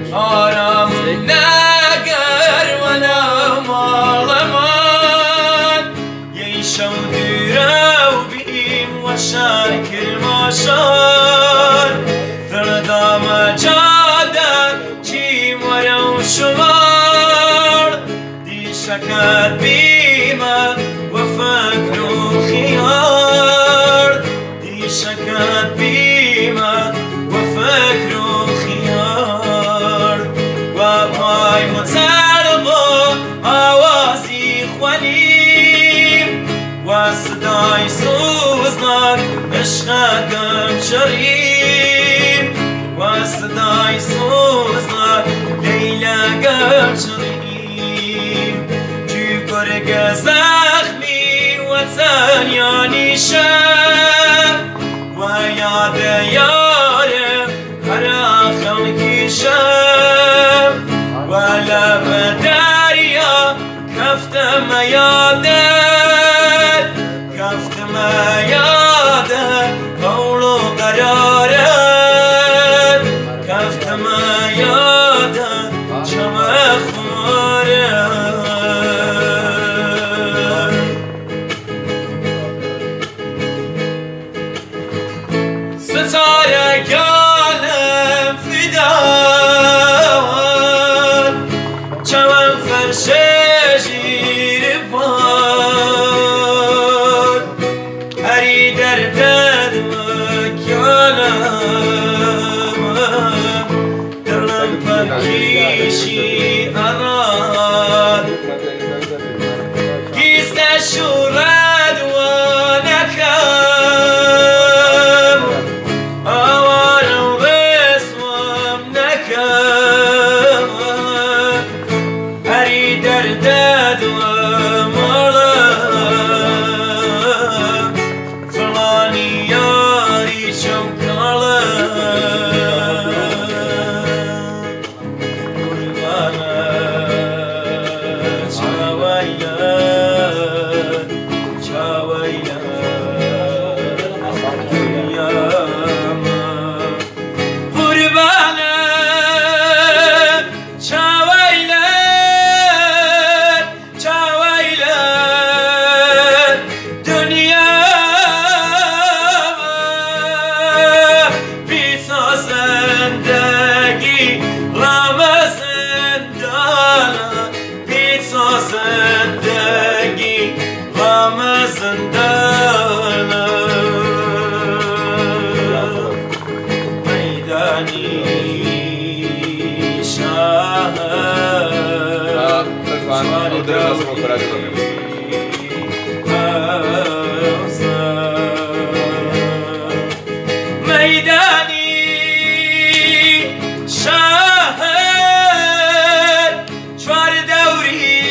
آرام نگر ولا مالمان یشو درو بیم و شرکر ماشار دردام جادر چیم ورو شمار دی شکر بیمه و فکر و خیار دی شکر بیمه و فکر و خیار و پای مترق و آوازی خوانیم و صدای سوزناک عشقم شریم و صدای سوزناک لیلگم شریم جو گرگ زخمی و تنیانی شب و یاد یارم هر آخم کشم و لب دریا کفتم یادت کفتم یادت قول و قرارت کفتم یادت چم خمارت ستاره گالم فداوان چمن فرشه جیر باد هری دردد مکانم دلم پرکیشی اراد گیست شورد و نکم آوارم رسمم نکم هری دردد و مرم فلانی یاری چوکالم قربانه چاویلن چاویلن دنیام قربانه چاویلن چاویلن دنیام بیسا زندگی رمزندانه بیسا زندگی رمزندانه میدانی شهر میدانی شهر چوار دوری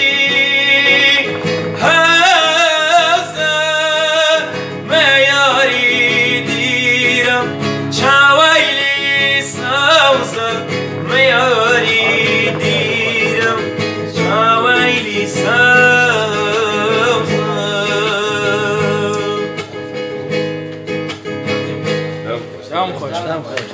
هزه میاری دیرم چاویلی سوزه میاری دیرم چاویلی سوزه دم خوش